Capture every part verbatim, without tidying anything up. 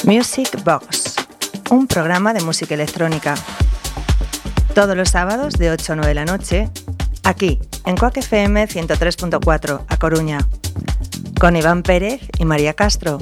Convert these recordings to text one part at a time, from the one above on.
Music Box, un programa de música electrónica. Todos los sábados de ocho a nueve de la noche, aquí en Quack F M ciento tres punto cuatro, A Coruña, con Iván Pérez y María Castro.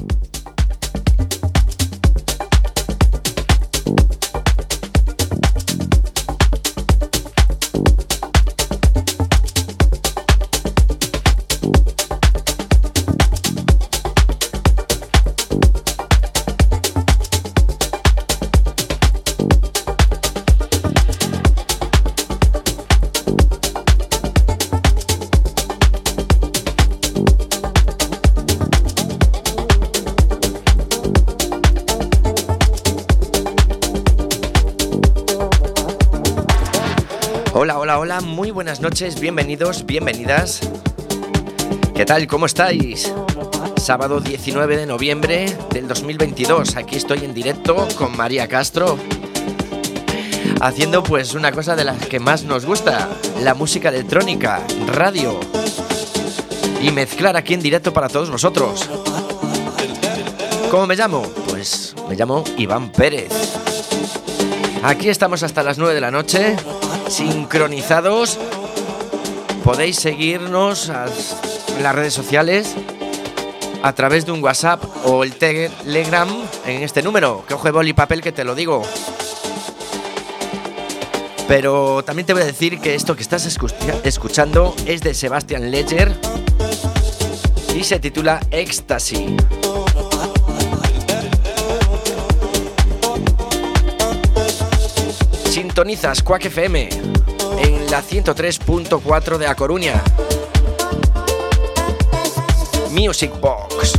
Hola, hola, hola, muy buenas noches, bienvenidos, bienvenidas. ¿Qué tal? ¿Cómo estáis? Sábado diecinueve de noviembre del dos mil veintidós, aquí estoy en directo con María Castro, haciendo pues una cosa de las que más nos gusta, la música electrónica, radio, y mezclar aquí en directo para todos vosotros. ¿Cómo me llamo? Pues me llamo Iván Pérez. Aquí estamos hasta las nueve de la noche, sincronizados. Podéis seguirnos en las redes sociales a través de un WhatsApp o el Telegram en este número, que coge boli y papel que te lo digo. Pero también te voy a decir que esto que estás escuchando es de Sebastian Ledger y se titula Ecstasy. Sintonizas Quack F M en la ciento tres punto cuatro de A Coruña. Music Box.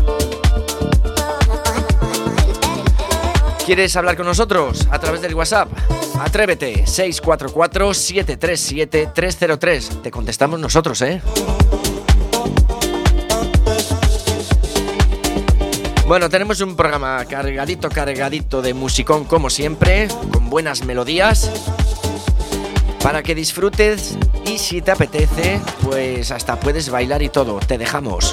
¿Quieres hablar con nosotros? A través del WhatsApp. Atrévete, seis cuatro cuatro, siete tres siete, tres cero tres. Te contestamos nosotros, ¿eh? Bueno, tenemos un programa cargadito, cargadito de musicón como siempre, con buenas melodías, para que disfrutes y si te apetece, pues hasta puedes bailar y todo, te dejamos.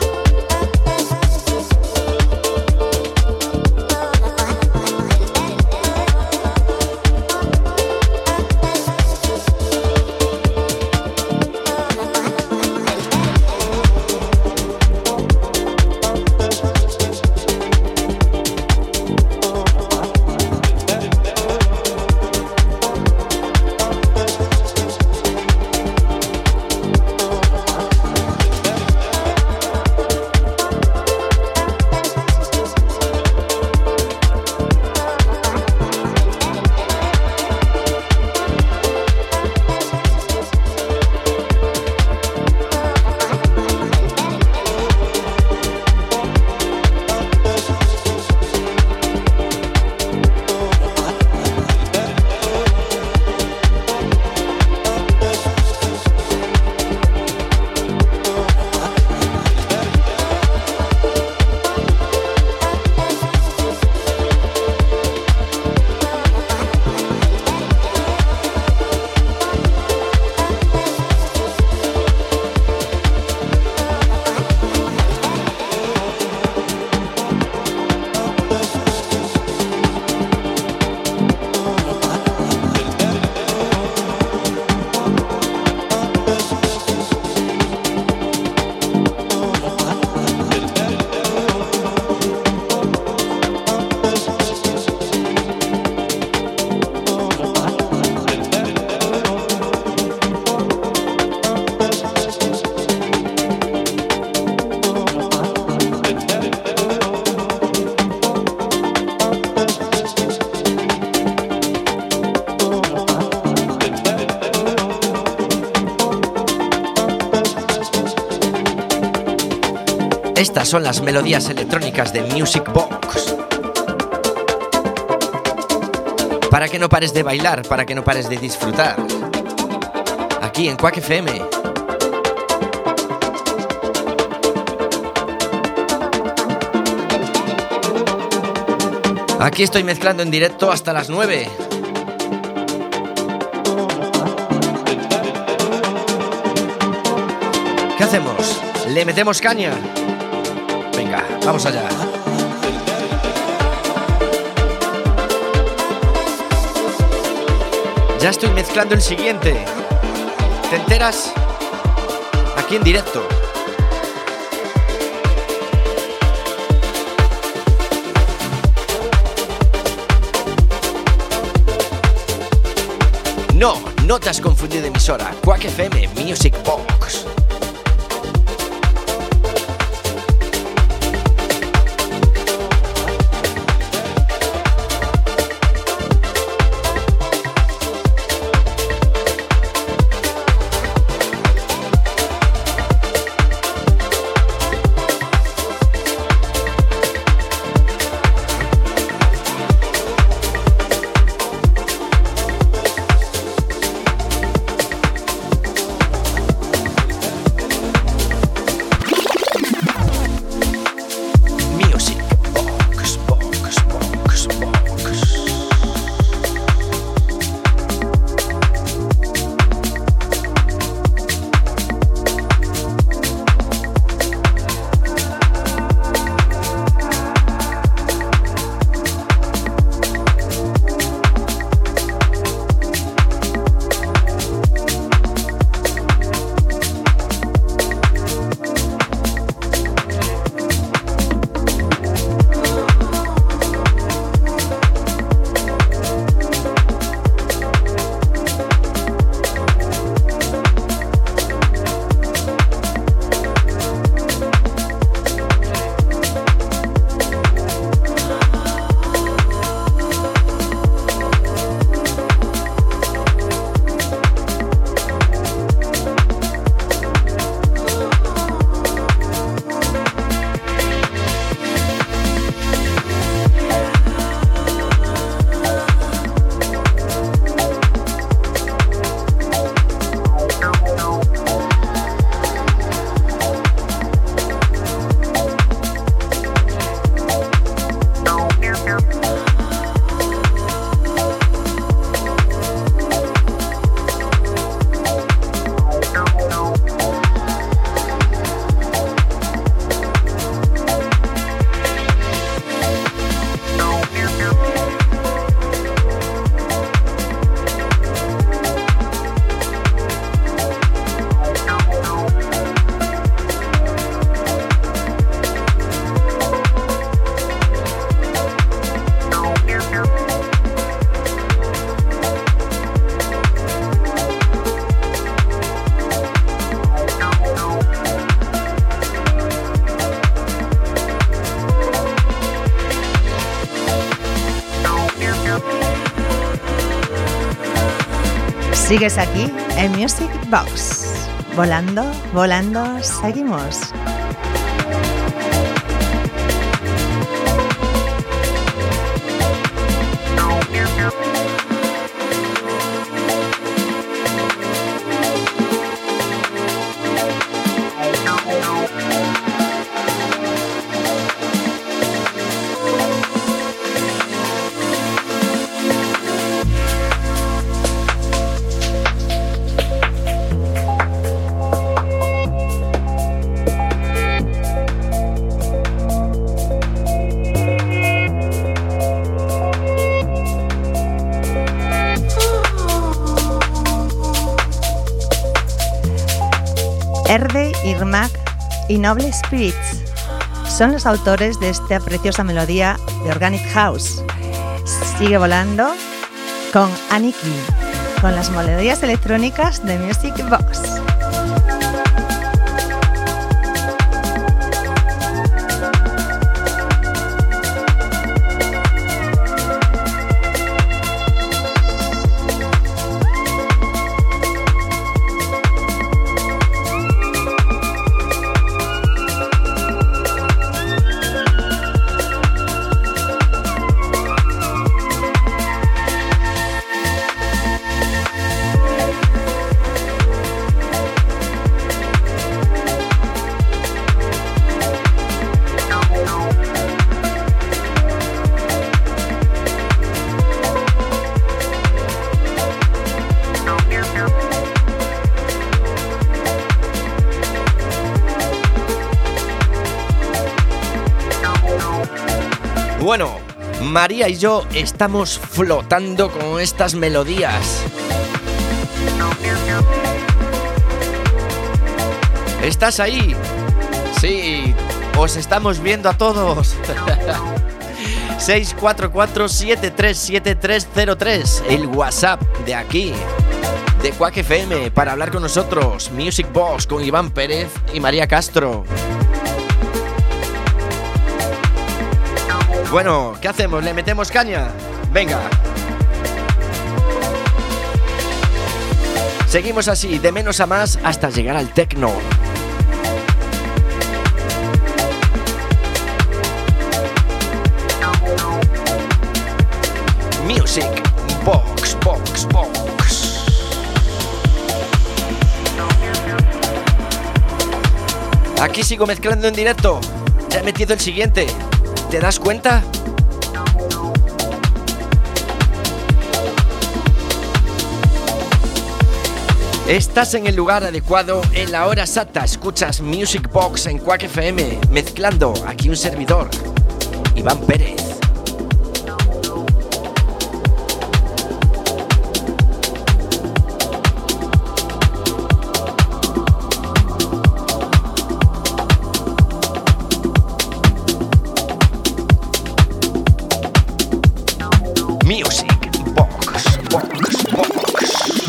Estas son las melodías electrónicas de Music Box. Para que no pares de bailar, para que no pares de disfrutar. Aquí en Quack F M. Aquí estoy mezclando en directo hasta las nueve. ¿Qué hacemos? ¿Le metemos caña? Venga, vamos allá. Ya estoy mezclando el siguiente. ¿Te enteras? Aquí en directo. No, no te has confundido de emisora. Quack F M Music Box. Sigues aquí en Music Box. Volando, volando, seguimos. Erde, Irmak y Noble Spirits son los autores de esta preciosa melodía de Organic House. Sigue volando con Aniki, con las melodías electrónicas de Music Box. María y yo estamos flotando con estas melodías. ¿Estás ahí? Sí, os estamos viendo a todos. seis cuatro cuatro, siete tres siete, tres cero tres, el WhatsApp de aquí, de Quack F M, para hablar con nosotros. Music Box con Iván Pérez y María Castro. Bueno, ¿qué hacemos? ¿Le metemos caña? Venga. Seguimos así, de menos a más, hasta llegar al techno. Music Box, Box, Box. Aquí sigo mezclando en directo. Ya he metido el siguiente. ¿Te das cuenta? Estás en el lugar adecuado, en la hora exacta. Escuchas Music Box en Quack F M, mezclando aquí un servidor, Iván Pérez. Music Box, Box, Box.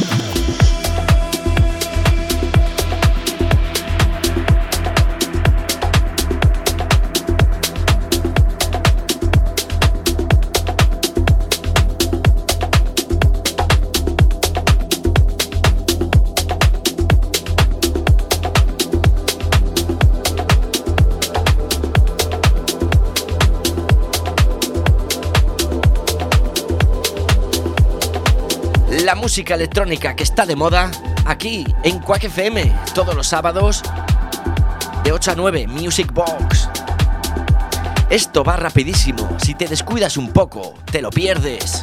La música electrónica que está de moda aquí en Quack F M, todos los sábados de ocho a nueve, Music Box. Esto va rapidísimo, si te descuidas un poco, te lo pierdes.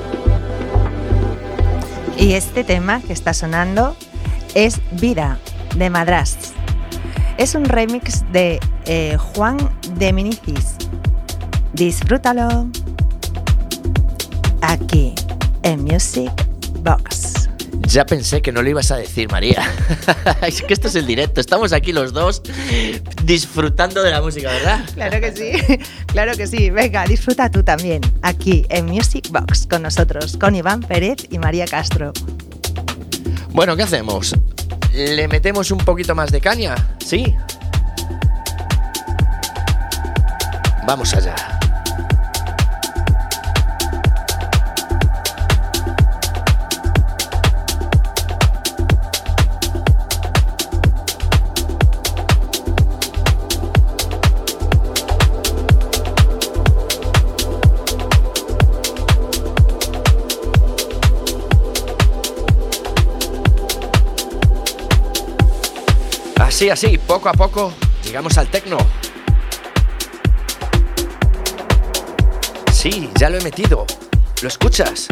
Y este tema que está sonando es Vida, de Madras. Es un remix de eh, Juan de Minicis. Disfrútalo aquí en Music Box. Ya pensé que no lo ibas a decir, María. Es que esto es el directo. Estamos aquí los dos disfrutando de la música, ¿verdad? Claro que sí, claro que sí. Venga, disfruta tú también aquí en Music Box con nosotros, con Iván Pérez y María Castro. Bueno, ¿qué hacemos? ¿Le metemos un poquito más de caña? ¿Sí? Vamos allá. Así, así, poco a poco, llegamos al techno. Sí, ya lo he metido. ¿Lo escuchas?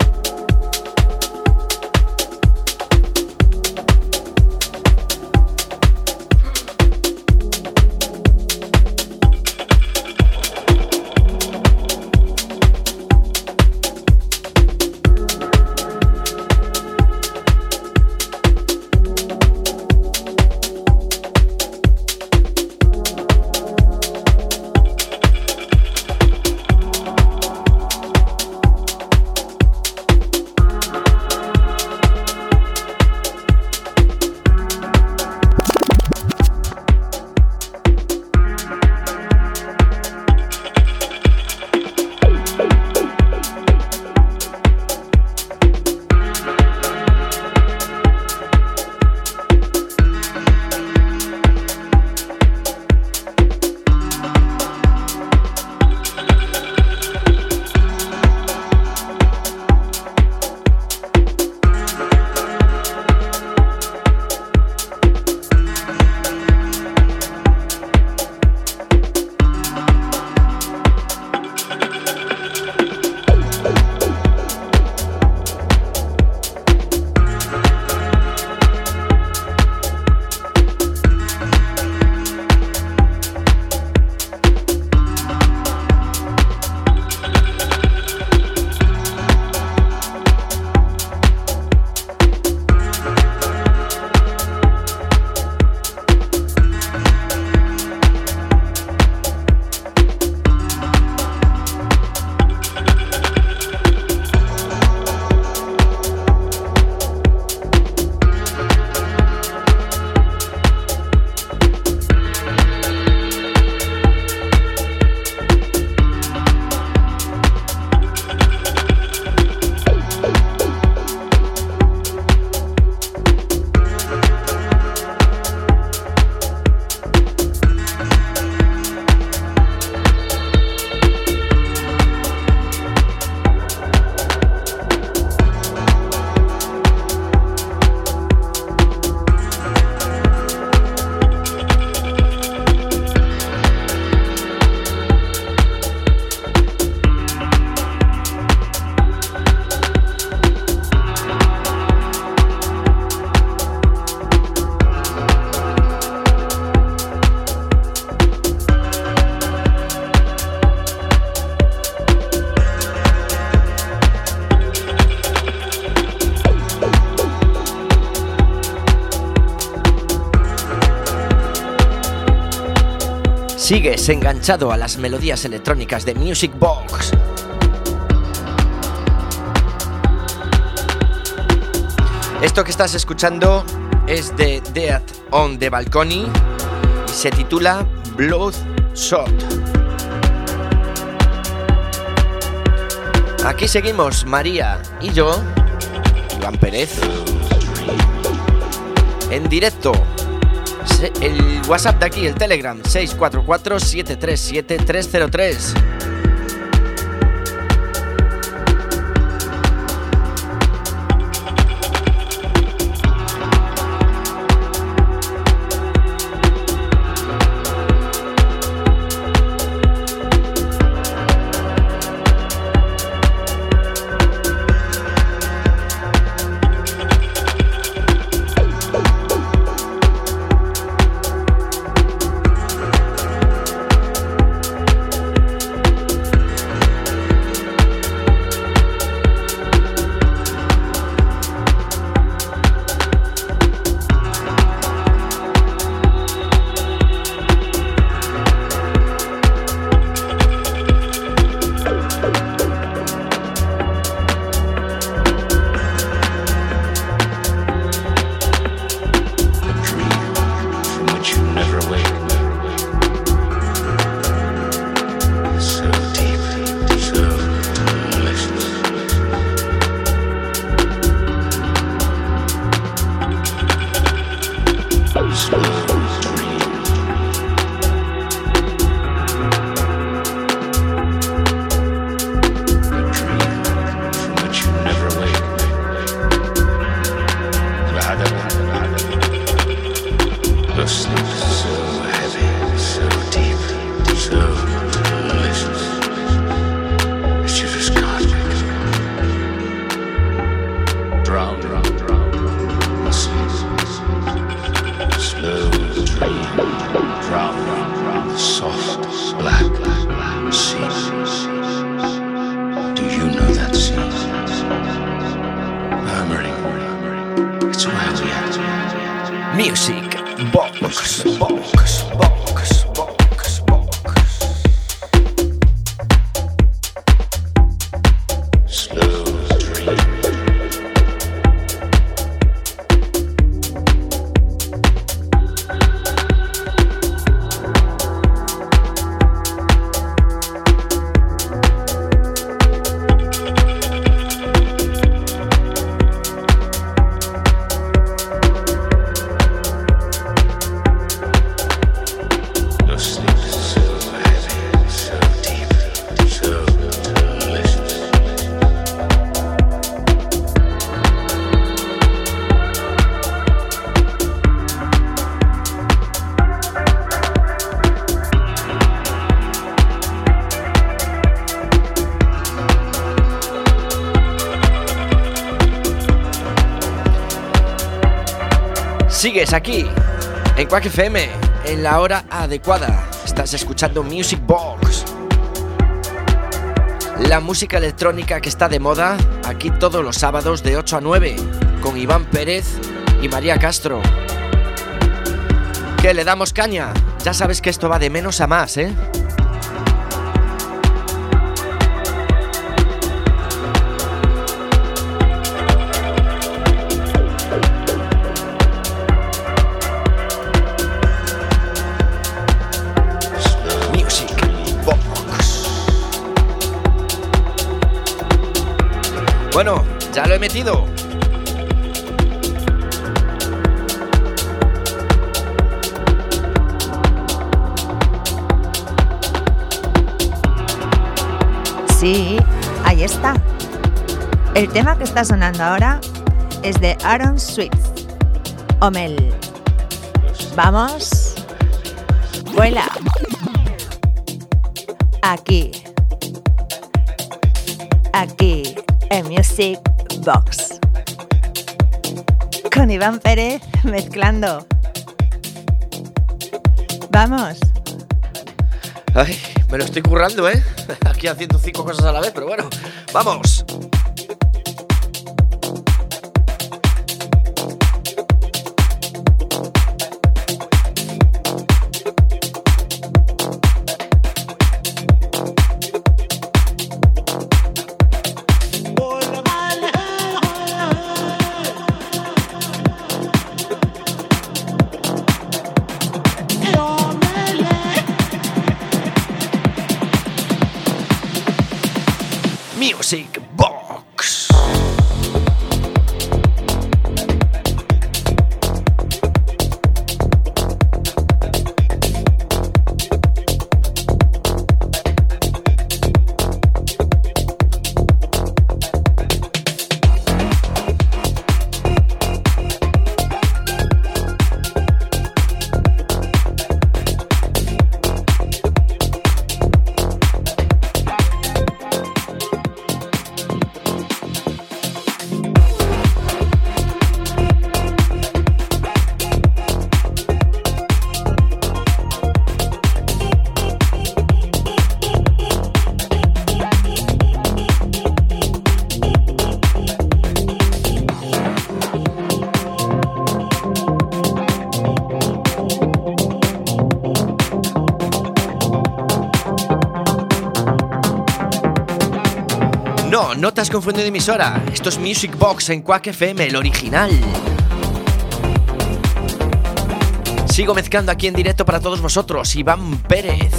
Sigues enganchado a las melodías electrónicas de Music Box. Esto que estás escuchando es de Death on the Balcony y se titula Bloodshot. Aquí seguimos María y yo, Iván Pérez, en directo. El WhatsApp de aquí, el Telegram, seis cuatro cuatro, siete tres siete, tres cero tres. Sigues aquí, en Quack F M, en la hora adecuada. Estás escuchando Music Box. La música electrónica que está de moda, aquí todos los sábados de ocho a nueve, con Iván Pérez y María Castro. ¿Qué, le damos caña? Ya sabes que esto va de menos a más, ¿eh? Bueno, ya lo he metido. Sí, ahí está. El tema que está sonando ahora es de Aaron Swift. Omel. Vamos. Vuela. Aquí. Aquí. En Music Box con Iván Pérez mezclando. Vamos. Ay, me lo estoy currando, ¿eh? Aquí haciendo cinco cosas a la vez, pero bueno, vamos. Music Box. No, no te has confundido de emisora. Esto es Music Box en Quack F M, el original. Sigo mezclando aquí en directo para todos vosotros, Iván Pérez.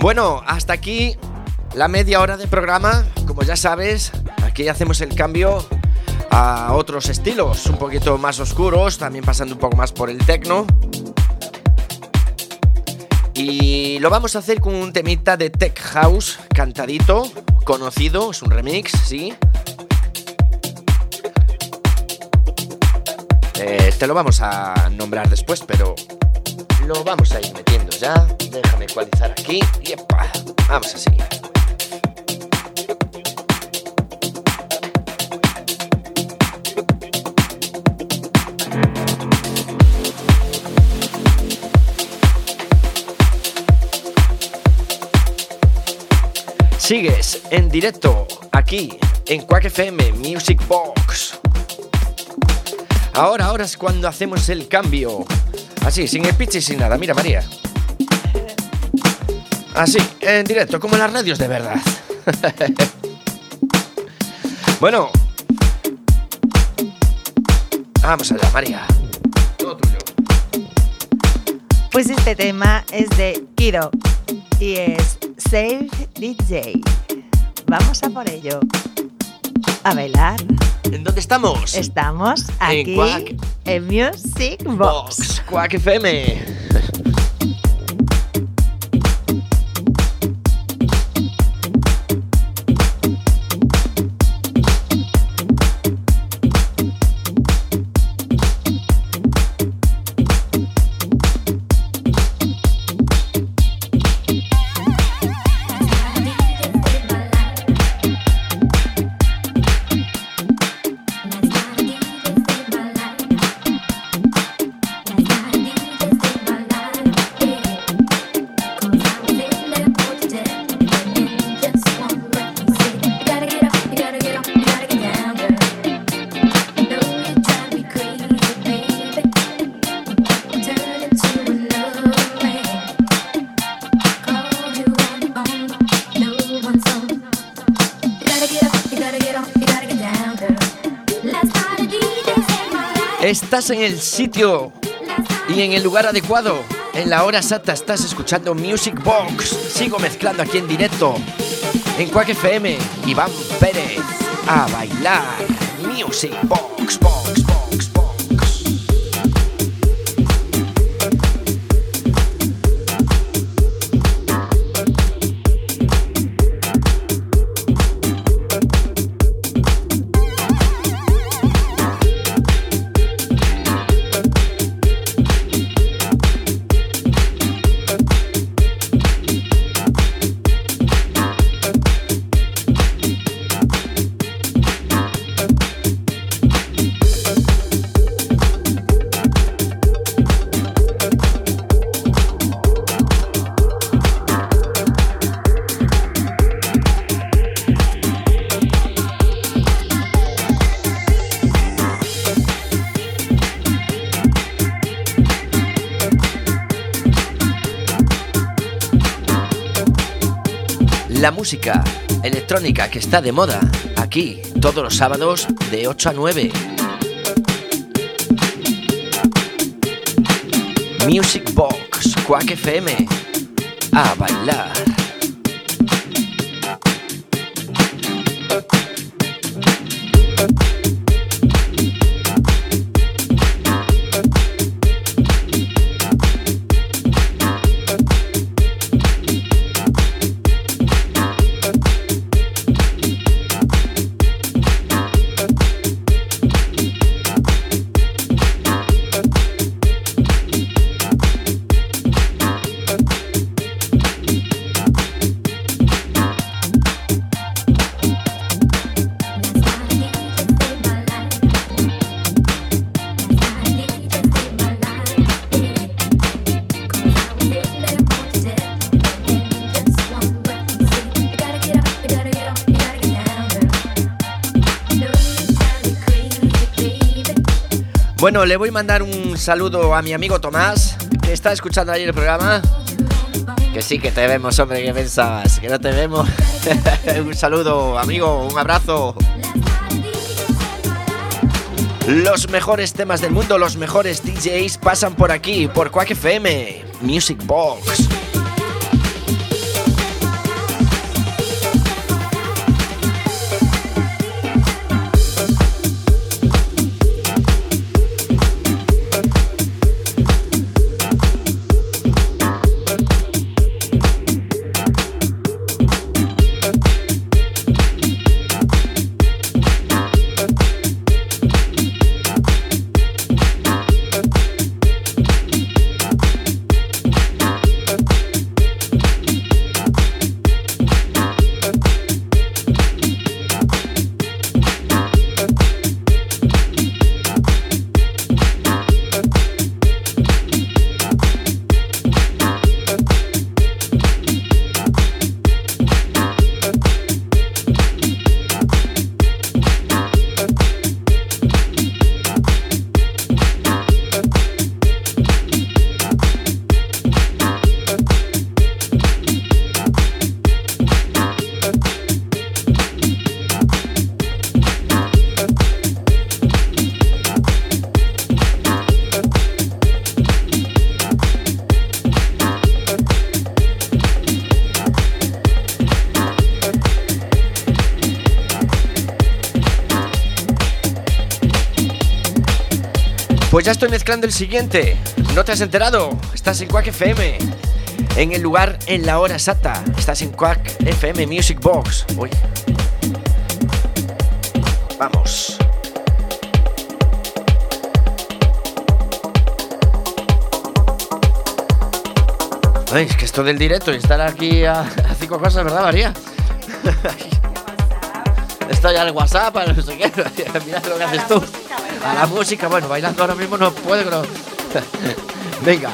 Bueno, hasta aquí la media hora de programa. Como ya sabes, aquí hacemos el cambio a otros estilos, un poquito más oscuros, también pasando un poco más por el techno. Y lo vamos a hacer con un temita de Tech House cantadito, conocido, es un remix, sí. Eh, te lo vamos a nombrar después, pero lo vamos a ir metiendo ya. Déjame ecualizar aquí y ¡epa! Vamos a seguir. Sigues en directo aquí en Quack F M Music Box. Ahora, ahora es cuando hacemos el cambio. Así, sin el pitch y sin nada. Mira, María. Así, en directo, como en las radios de verdad. Bueno. Vamos allá, María. Todo tuyo. Pues este tema es de Kido y es Save D J. Vamos a por ello. A bailar. ¿En dónde estamos? Estamos aquí en, Quack en Music Box. Box Quack F M. Estás en el sitio y en el lugar adecuado. En la hora exacta estás escuchando Music Box. Sigo mezclando aquí en directo en Quack F M. Iván Pérez a bailar. Music Box, Box, Box, Box. La música electrónica que está de moda aquí todos los sábados de ocho a nueve. Music Box Quack F M a bailar. Bueno, le voy a mandar un saludo a mi amigo Tomás, que está escuchando ayer el programa. Que sí, que te vemos, hombre, ¿qué pensabas? Que no te vemos. Un saludo, amigo, un abrazo. Los mejores temas del mundo, los mejores D Js pasan por aquí, por Quack F M, Music Box. Pues ya estoy mezclando el siguiente. ¿No te has enterado? Estás en Quack F M. En el lugar, en la hora exacta. Estás en Quack F M Music Box. Uy. Vamos. Ay, es que esto del directo y estar aquí a, a cinco cosas, ¿verdad, María? Estoy al WhatsApp, a no sé qué. Mira lo que haces tú. A la música, bueno, bailando ahora mismo no puedo, pero... Venga.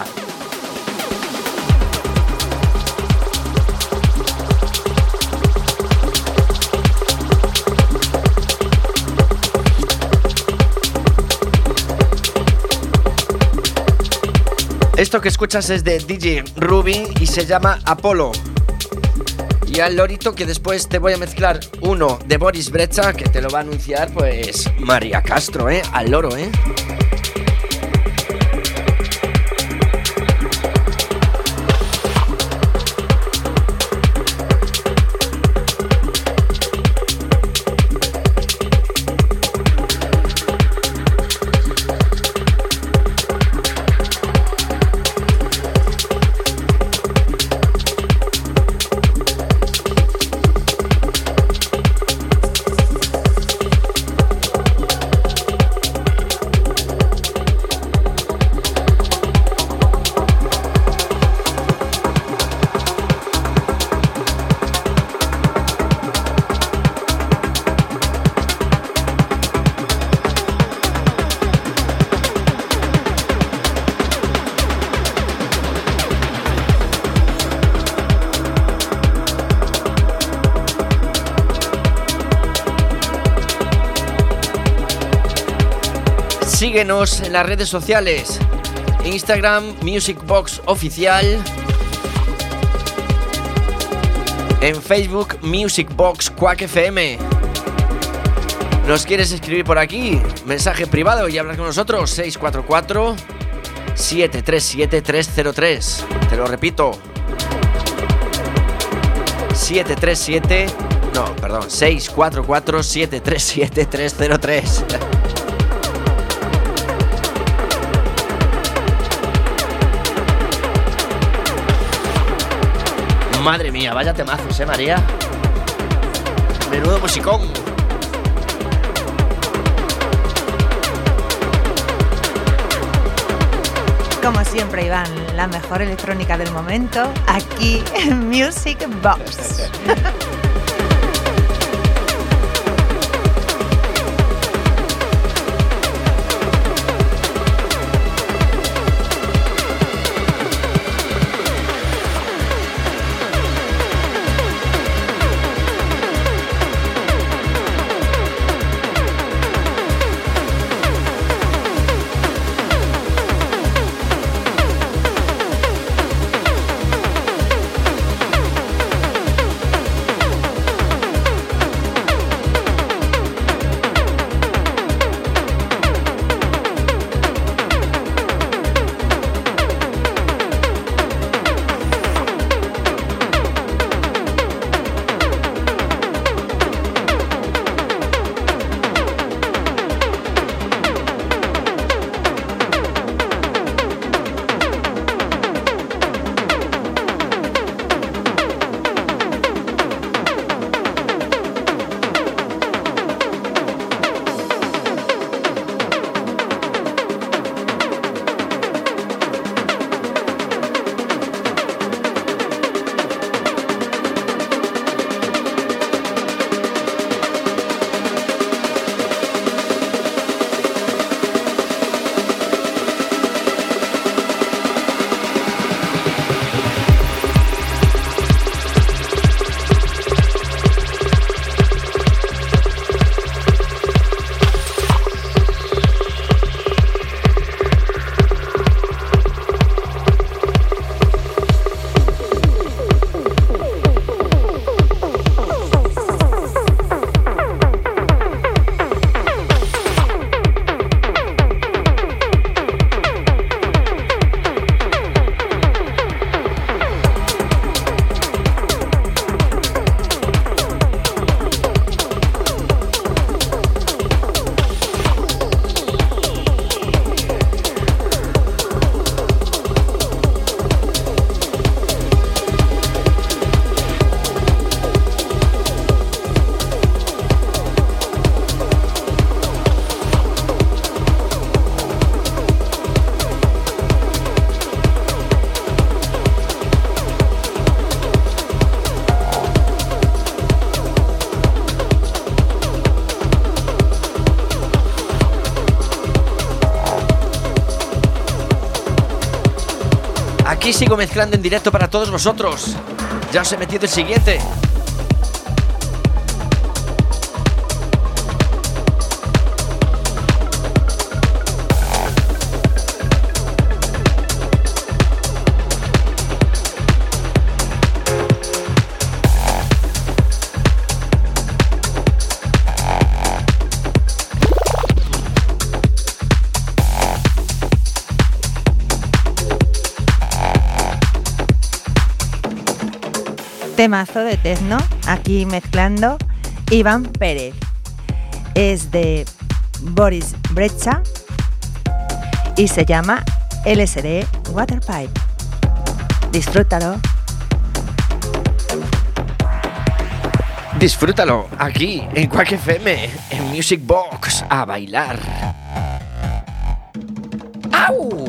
Esto que escuchas es de D J Ruby y se llama Apolo. Y al lorito que después te voy a mezclar uno de Boris Brejcha, que te lo va a anunciar pues María Castro, ¿eh? Al loro, ¿eh? Síguenos en las redes sociales. Instagram, Music Box Oficial. En Facebook, Music Box Quack F M. ¿Nos quieres escribir por aquí? Mensaje privado y hablar con nosotros. seis cuatro cuatro, siete tres siete, tres cero tres. Te lo repito. siete tres siete... No, perdón. seis cuatro cuatro, siete tres siete, tres cero tres. Madre mía, vaya temazos, ¿eh, María? Menudo musicón. Como siempre, Iván, la mejor electrónica del momento, aquí en Music Box. Aquí sigo mezclando en directo para todos vosotros. Ya os he metido el siguiente. Temazo de techno, aquí mezclando Iván Pérez. Es de Boris Brejcha y se llama L S D Waterpipe. Disfrútalo. Disfrútalo aquí en Quack F M, en Music Box, a bailar. ¡Au!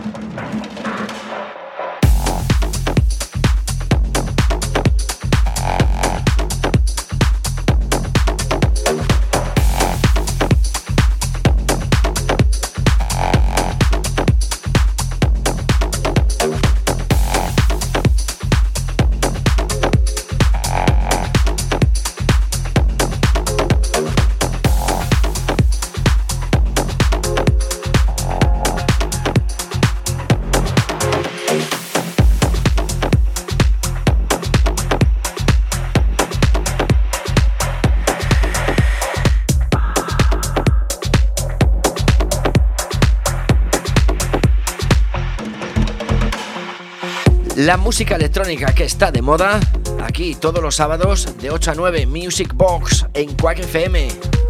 La música electrónica que está de moda, aquí todos los sábados de ocho a nueve, Music Box en Quack F M.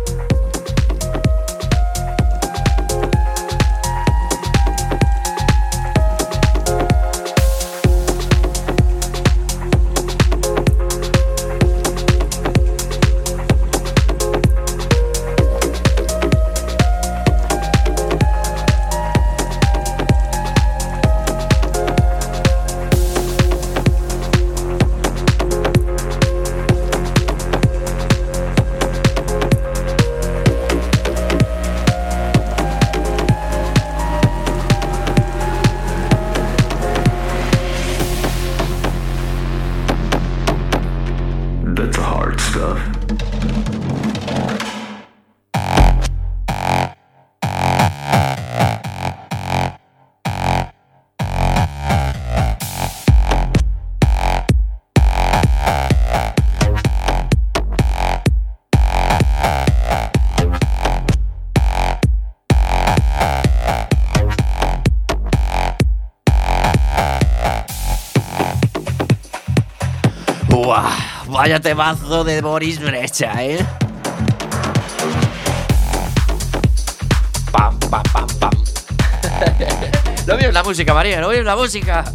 Vaya temazo de Boris Brejcha, ¿eh? Pam, pam, pam, pam. No veo la música, María, no veo la música.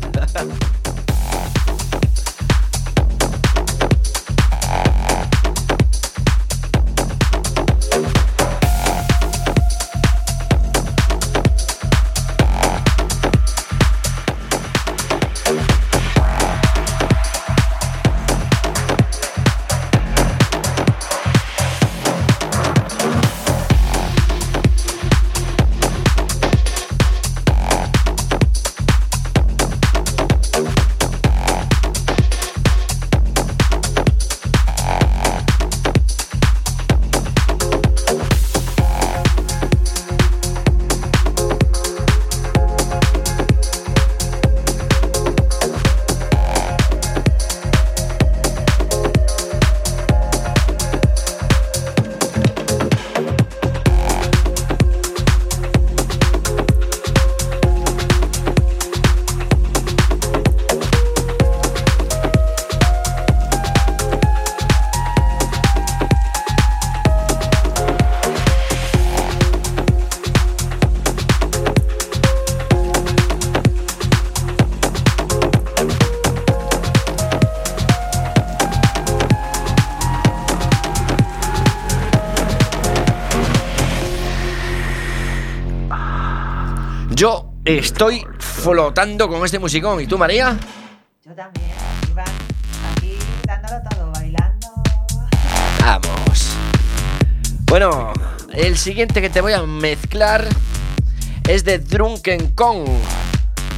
Yo estoy flotando con este musicón. ¿Y tú, María? Yo también, Iván. Aquí dándolo todo, bailando. Vamos. Bueno, el siguiente que te voy a mezclar es de Drunken Kong.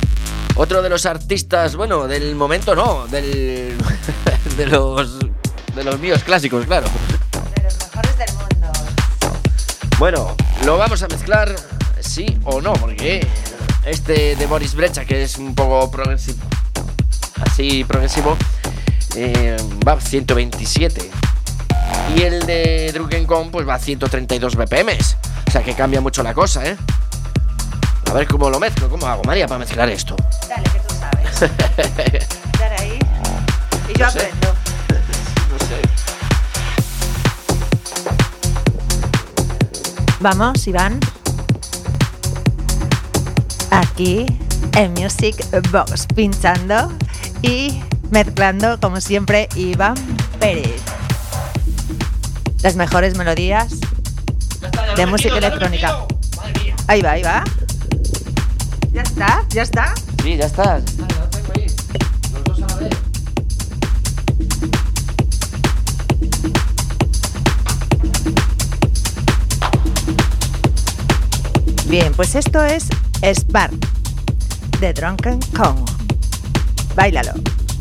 Otro de los artistas, bueno, del momento no, del de los de los míos clásicos, claro. De los mejores del mundo. Bueno, lo vamos a mezclar sí o no, porque este de Boris Brejcha, que es un poco progresivo, así progresivo, eh, va a ciento veintisiete. Y el de Drunken pues va a ciento treinta y dos B P M. O sea que cambia mucho la cosa, ¿eh? A ver cómo lo mezclo, cómo hago, María, para mezclar esto. Dale, que tú sabes. Dale ahí. Y yo no sé. aprendo. No sé. Vamos, Iván. Aquí en Music Box, pinchando y mezclando, como siempre, Iván Pérez. Las mejores melodías de música electrónica. Ahí va, ahí va. ¿Ya está? ¿Ya está? Sí, ya está. Ya está, ya lo tengo ahí. Los dos a la vez. Bien, pues esto es Spark de Drunken Kong. Báilalo.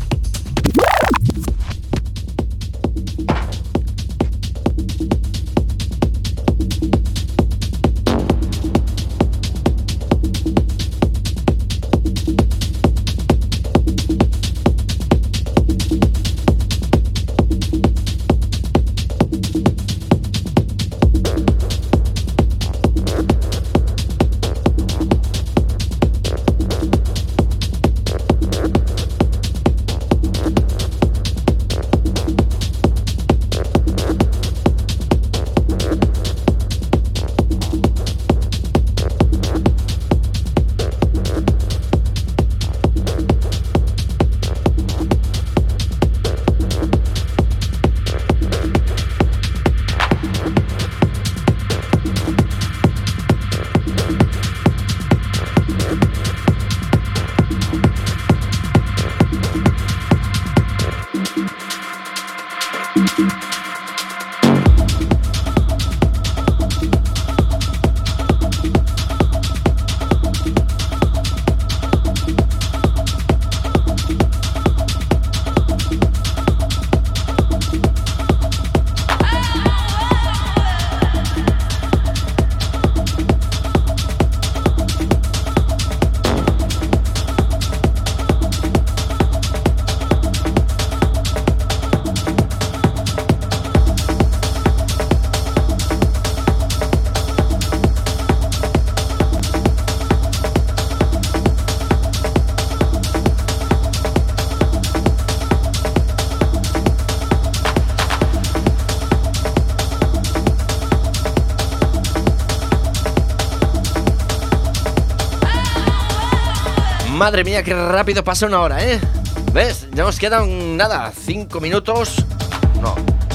Madre mía, qué rápido pasa una hora, ¿eh? ¿Ves? Ya nos quedan, nada, cinco minutos. No.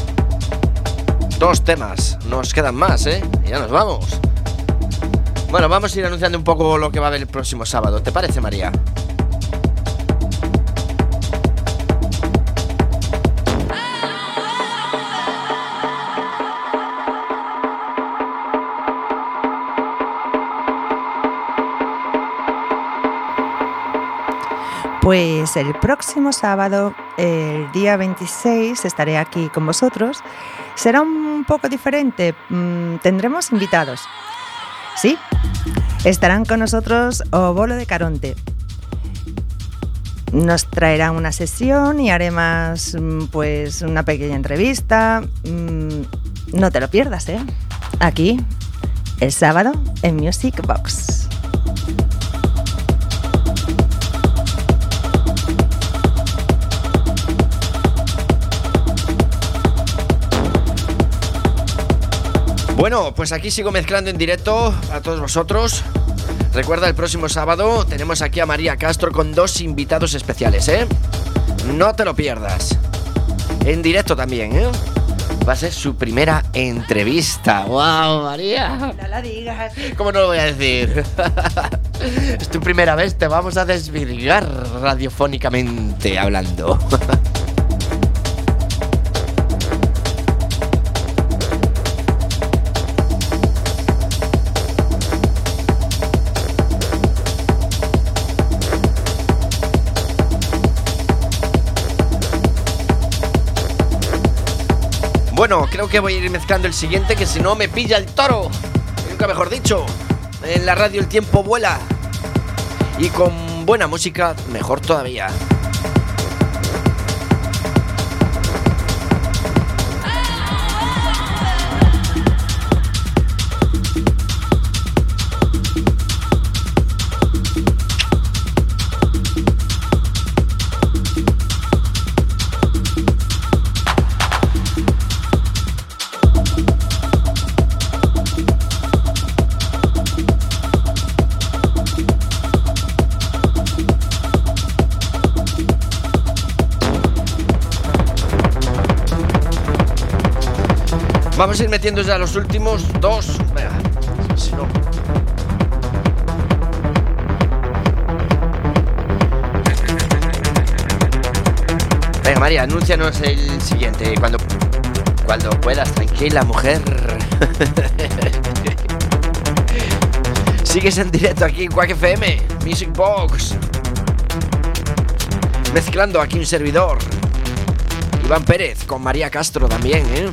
Dos temas. Nos quedan más, ¿eh? Y ya nos vamos. Bueno, vamos a ir anunciando un poco lo que va a haber el próximo sábado. ¿Te parece, María? Pues el próximo sábado, el día veintiséis, estaré aquí con vosotros. Será un poco diferente, mm, tendremos invitados. Sí, estarán con nosotros O Bolo de Caronte. Nos traerán una sesión y haremos pues una pequeña entrevista. No te lo pierdas, ¿eh? Aquí, el sábado, en Music Box. Bueno, pues aquí sigo mezclando en directo a todos vosotros. Recuerda, el próximo sábado tenemos aquí a María Castro con dos invitados especiales, ¿eh? No te lo pierdas. En directo también, ¿eh? Va a ser su primera entrevista. ¡Wow, María! No lo digas. ¿Cómo no lo voy a decir? Es tu primera vez, te vamos a desvirgar radiofónicamente hablando. Bueno, creo que voy a ir mezclando el siguiente, que si no me pilla el toro. Nunca mejor dicho. En la radio el tiempo vuela. Y con buena música, mejor todavía. Vamos a ir metiendo ya los últimos dos. Venga, si no. Venga, María, anúncianos el siguiente. Cuando, cuando puedas, tranquila, mujer. Sigues en directo aquí en Quack F M, Music Box. Mezclando aquí un servidor, Iván Pérez, con María Castro también, ¿eh?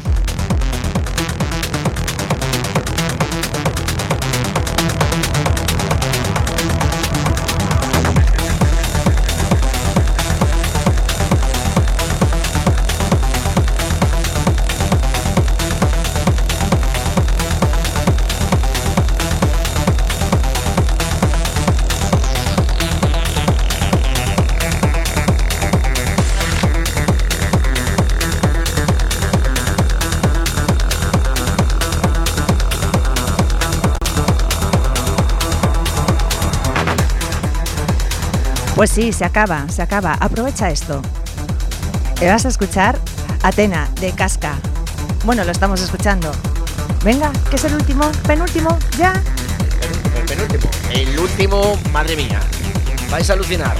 Pues sí, se acaba, se acaba. Aprovecha esto. Te vas a escuchar Athena, de Casca. Bueno, lo estamos escuchando. Venga, que es el último, penúltimo, ya. El penúltimo. El último, madre mía. Vais a alucinar.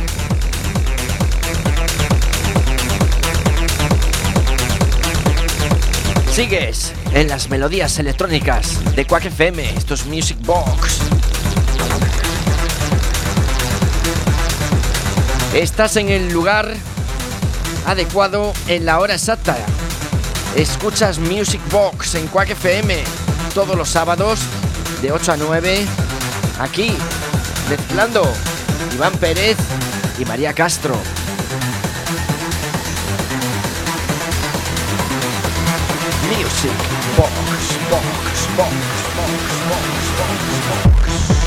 Sigues en las melodías electrónicas de Quack F M. Esto es Music Box. Estás en el lugar adecuado en la hora exacta. Escuchas Music Box en Quack F M todos los sábados de ocho a nueve. Aquí, mezclando Iván Pérez y María Castro. Music Box, Box, Box, Box, Box, Box, Box.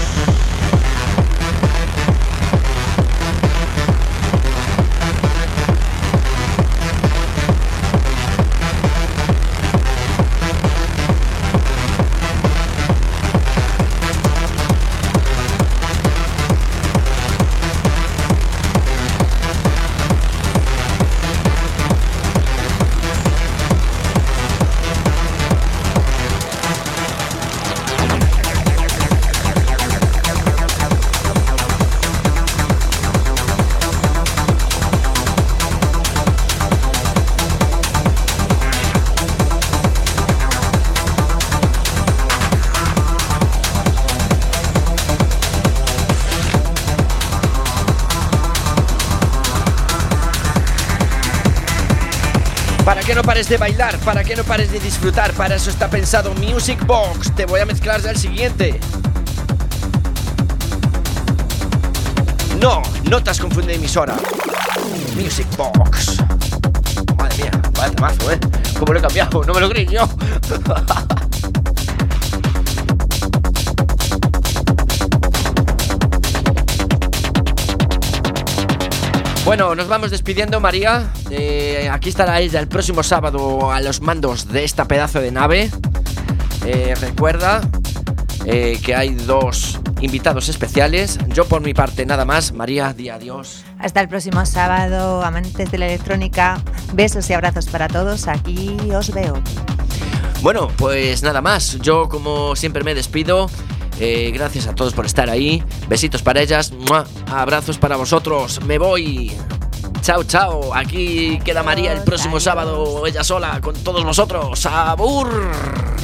Para que no pares de bailar, para que no pares de disfrutar, para eso está pensado Music Box. Te voy a mezclar ya el siguiente. No, no te has confundido de emisora. Music Box. Madre mía, vaya temazo, ¿eh? ¿Cómo lo he cambiado? No me lo creí yo. Bueno, nos vamos despidiendo, María. Eh, aquí estará ella el próximo sábado a los mandos de esta pedazo de nave. Eh, recuerda eh, que hay dos invitados especiales. Yo por mi parte nada más. María, di adiós. Hasta el próximo sábado, amantes de la electrónica. Besos y abrazos para todos. Aquí os veo. Bueno, pues nada más. Yo como siempre me despido. Eh, gracias a todos por estar ahí. Besitos para ellas. ¡Mua! Abrazos para vosotros. Me voy. Chao, chao. Aquí queda María el próximo sábado, ella sola, con todos vosotros. ¡Abur!